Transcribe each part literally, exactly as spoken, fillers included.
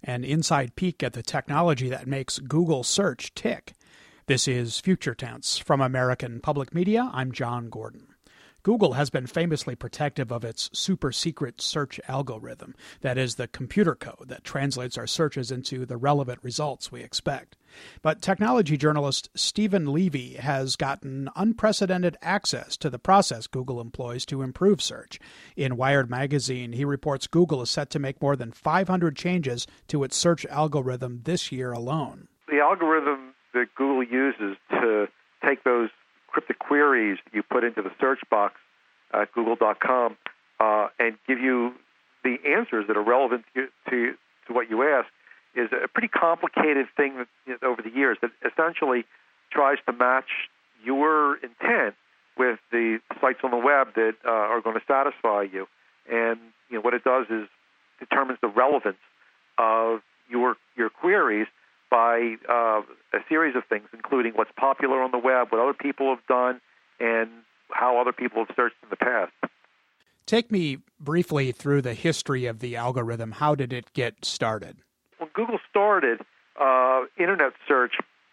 an inside peek at the technology that makes Google search tick. This is Future Tense. From American Public Media, I'm John Gordon. Google has been famously protective of its super-secret search algorithm, that is, the computer code that translates our searches into the relevant results we expect. But technology journalist Steven Levy has gotten unprecedented access to the process Google employs to improve search. In Wired magazine, he reports Google is set to make more than five hundred changes to its search algorithm this year alone. The algorithm that Google uses to take those cryptic queries you put into the search box at google dot com uh, and give you the answers that are relevant to, to, to what you ask is a pretty complicated thing that, you know, over the years that essentially tries to match your intent with the sites on the web that uh, are going to satisfy you. And you know, what it does is determines the relevance of your your queries by uh, a series of things, including what's popular on the web, what other people have done, and how other people have searched in the past. Take me briefly through the history of the algorithm. How did it get started? When Google started, uh, Internet search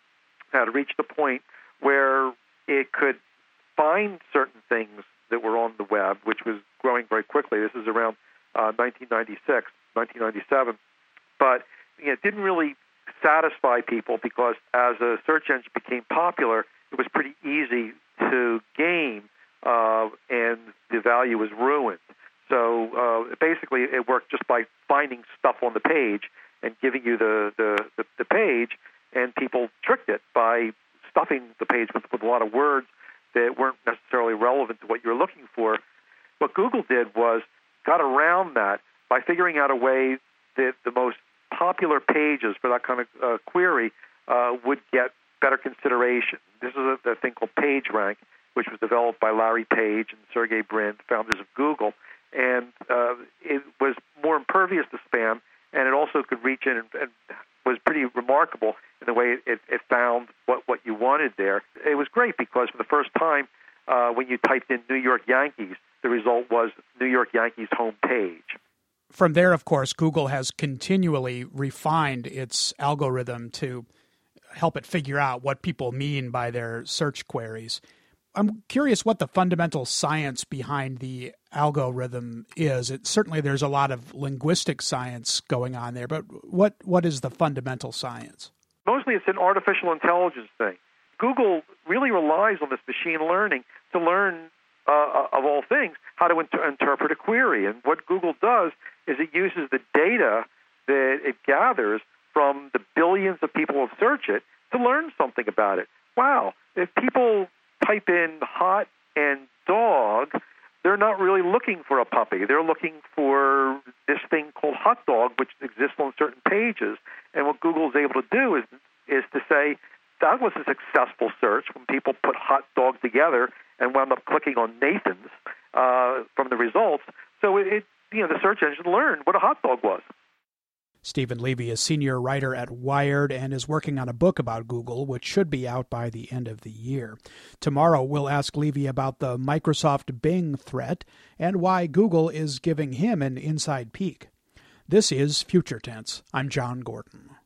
had reached the point where it could find certain things that were on the web, which was growing very quickly. This is around uh, nineteen ninety-six, nineteen ninety-seven. But you know, it didn't really satisfy people because as a search engine became popular, it was pretty easy to game, uh, and the value was ruined. So uh, basically, it worked just by finding stuff on the page and giving you the, the, the, the page, and people tricked it by stuffing the page with, with a lot of words that weren't necessarily relevant to what you were looking for. What Google did was got around that by figuring out a way that the most popular pages for that kind of uh, query uh, would get better consideration. This is a, a thing called PageRank, which was developed by Larry Page and Sergey Brin, founders of Google. And uh, it was more impervious to spam, and it also could reach in and, and was pretty remarkable in the way it, it found what, what you wanted there. It was great because for the first time, uh, when you typed in New York Yankees, the result was New York Yankees home page. From there, of course, Google has continually refined its algorithm to help it figure out what people mean by their search queries. I'm curious what the fundamental science behind the algorithm is. It, certainly there's a lot of linguistic science going on there, but what, what is the fundamental science? Mostly it's an artificial intelligence thing. Google really relies on this machine learning to learn, uh, of all things, how to inter- interpret a query. And what Google does is it uses the data that it gathers from the billions of people who search it to learn something about it. Wow, if people type in hot and dog, they're not really looking for a puppy. They're looking for this thing called hot dog, which exists on certain pages. And what Google is able to do is is to say, that was a successful search when people put hot dog together and wound up clicking on Nathan's uh, from the results. So it, it, you know, the search engine learned what a hot dog was. Steven Levy is senior writer at Wired and is working on a book about Google, which should be out by the end of the year. Tomorrow, we'll ask Levy about the Microsoft Bing threat and why Google is giving him an inside peek. This is Future Tense. I'm John Gordon.